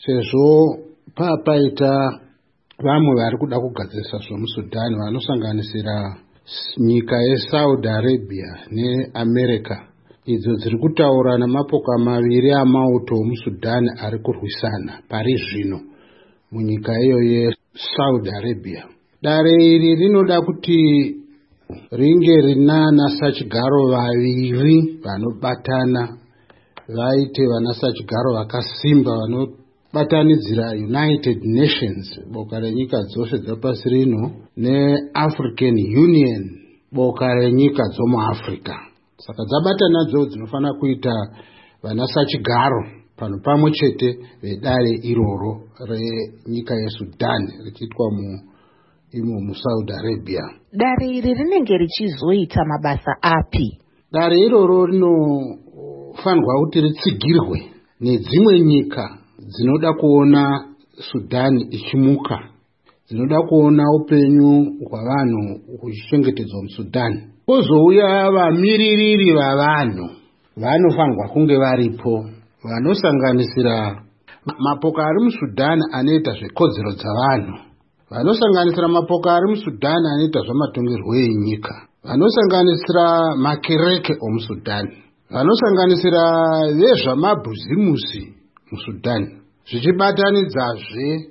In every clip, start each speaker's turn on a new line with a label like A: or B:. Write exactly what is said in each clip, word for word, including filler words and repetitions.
A: sezvo papaita vamwe vari kuda kugadzirisa zvomusudhani vanosanganisira nyika yeSaudi Arabia neAmerica, idzo dziri kutaura namapoka maviri amauto omusudhani ari kurwisana pari zvino munyika iyo yeSaudi Arabia. Dare iri rinoda kuti ringe rinana sachigaro vaviri vanobatana, vaite vana sachigaro vakasimba vanobatanidzira United Nations, boka renyika dzose dzapasi rino, neAfrican Union, boka renyika dzomuAfrica. Saka dzabatana dzo dzinofanira kuita vana sachigaro pano pamwe chete vedare iroro renyika yeSudan richiitwa mu imo muSaudi Arabia.
B: Dare iri rinenge richizoita mabasa api?
A: Dare iroro rinofanirwa kuti ritsigirwe nedzimwe nyika dzinoda kuona Sudani ichimuka, dzinoda kuona upenyu hwavanhu huchichengetedzwa muSudani. Kozouya vamiririri vavanhu vanofanirwa kunge varipo, vanosanganisira mapoka ari muSudani anoita zvekodzero dzavanhu, vanosanganisira mapoka ari muSudani anoita zvamatongerwo enyika, vanosanganisira makereke omuSudani, vanosanganisira vezvamabhuzimusi muSudani, zvichibatanidzazve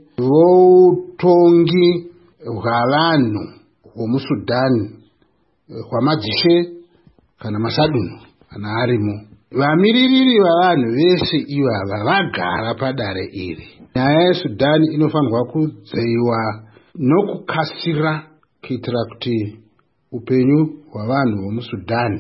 A: voutongi hwavanhu hwomuSudani hwamadzishe kana masadunu kana arimo. Vamiririri vavanhu vese ivava vagara padare iri. Nyaya yeSudani inofanirwa kudzeiwa nokukasira kuitira kuti upenyu hwavanhu vomuSudani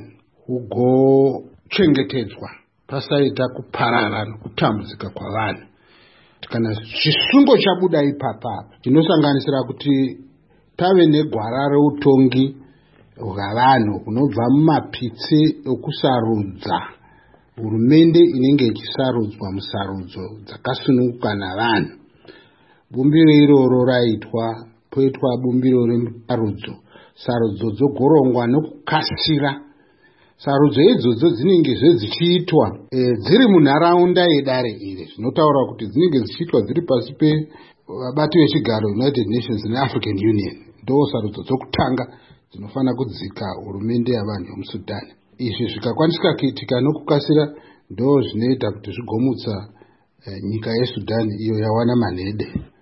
A: hugochengetedzwa pasaita kuparara nokutambudzika kwavanhu. Kana chisungo chabuda ipapa chinosanganisira kuti pave negwara reutongi hwavanhu hunobva mumapitse okusarudza, hurumende inenge ichisarudzwa musarudzo dzakasununguka navanhu. Bumbiro iroro raitwa poitwa bumbiro resarudzo, sarudzo dzogorongwa nokukasira. Sarudzo idzodzo dzinenge zvedzichiitwa e, dziri munharaunda yedare iri, zvinotaura kuti dzinenge dzichiitwa dziri pasi pevabati vechigaro United Nations neAfrican Union. Ndo sarudzo dzokutanga dzinofanira kudzika hurumende yavanhu vomuSudani. Izvi zvikakwanisika kuitika nokukasira ndo zvinoita kuti zvigomutsa e, nyika yeSudani iyo yawana manhede.